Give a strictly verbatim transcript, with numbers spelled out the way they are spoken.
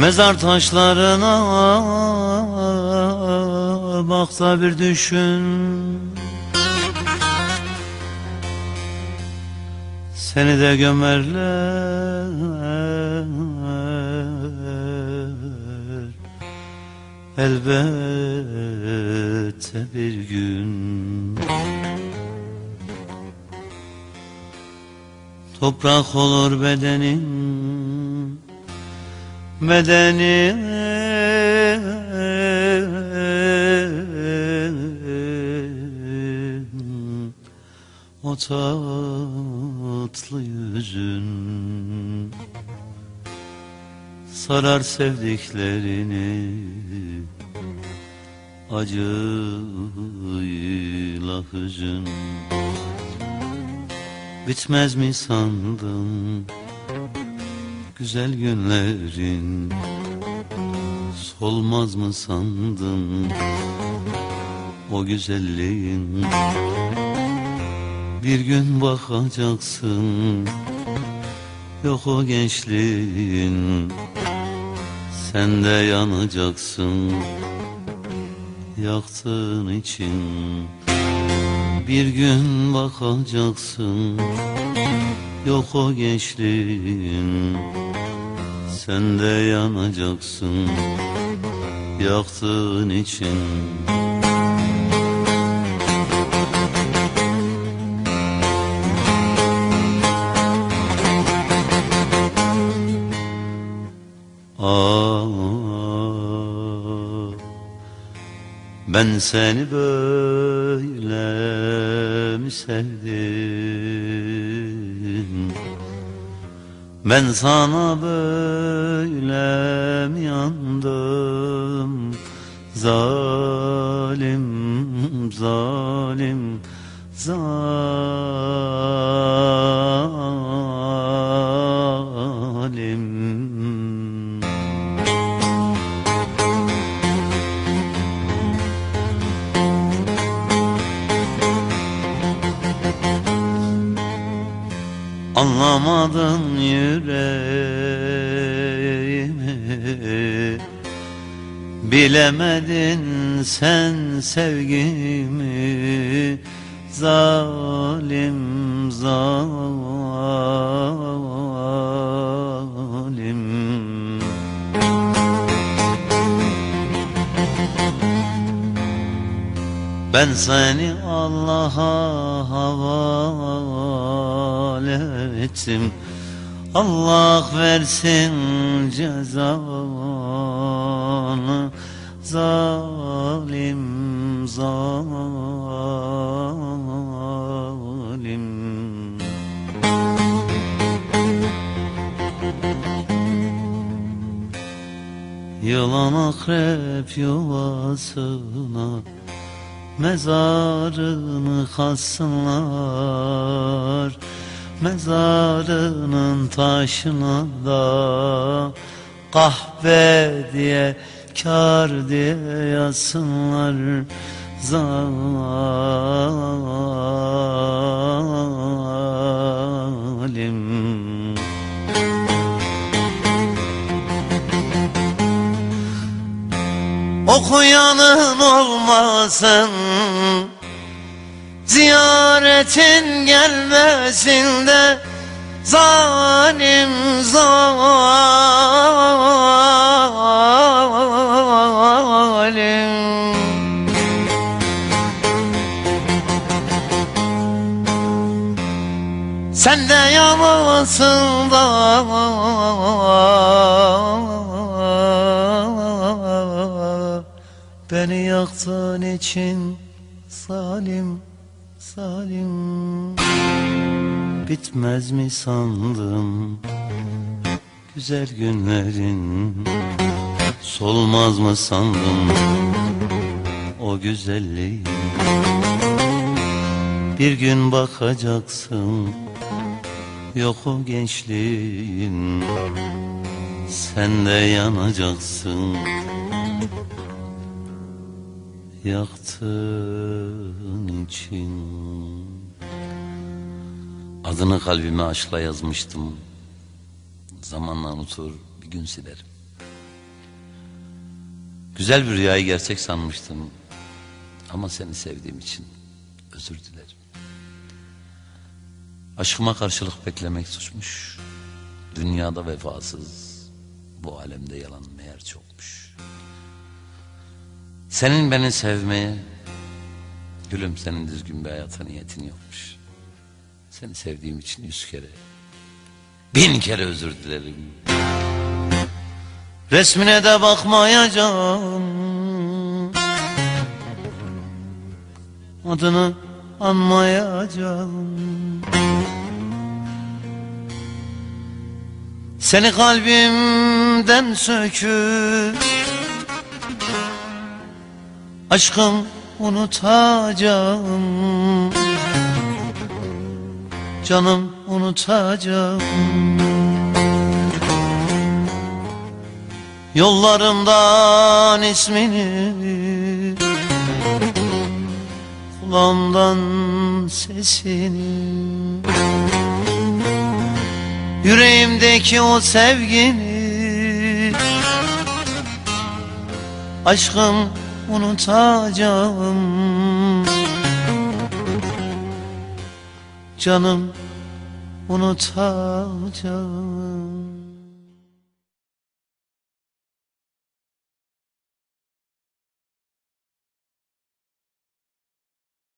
Mezar taşlarına bak da bir düşün. Seni de gömerler elbette bir gün. Toprak olur bedenin, bedenin o tatlı yüzün sarar sevdiklerini acıyla hüzün. Bitmez mi sandın güzel günlerin, solmaz mı sandın o güzelliğin? Bir gün bakacaksın yok o gençliğin, sen de yanacaksın yaktığın için. Bir gün bakacaksın yok o gençliğin, sen de yanacaksın yaktığın için. Aa, ben seni böyle mi sevdim? Ben sana böyle mi yandım? Zalim, zalim, zalim. Anlamadın yüreğimi, bilemedin sen sevgimi. Zalim, zalim. Ben seni Allah'a havale ettim, Allah versin cezanı. Zalim, zalim. Yılan akrep yuvasına mezarını kazsınlar, mezarının taşına da kahve diye, kar diye yazsınlar. Zalim. Okuyanın olmasın, ziyaretin gelmesin de. Zalim, zalim. Sen de yanılsın da beni yaktığın için. Zalim, zalim. Bitmez mi sandım güzel günlerin, solmaz mı sandım o güzelliğin? Bir gün bakacaksın yok o gençliğin, sen de yanacaksın yaktığın için. Adını kalbime aşkla yazmıştım. Zamanla unutur bir gün silerim. Güzel bir rüyayı gerçek sanmıştım. Ama seni sevdiğim için özür dilerim. Aşkıma karşılık beklemek suçmuş. Dünyada vefasız, bu alemde yalan meğer çokmuş. Senin beni sevmeye, gülüm senin düzgün bir hayata niyetin yokmuş. Seni sevdiğim için yüz kere, bin kere özür dilerim. Resmine de bakmayacağım, adını anmayacağım. Seni kalbimden söküp aşkım unutacağım, canım unutacağım. Yollarımdan ismini, kulağımdan sesini, yüreğimdeki o sevgini, aşkım unutacağım, canım unutacağım.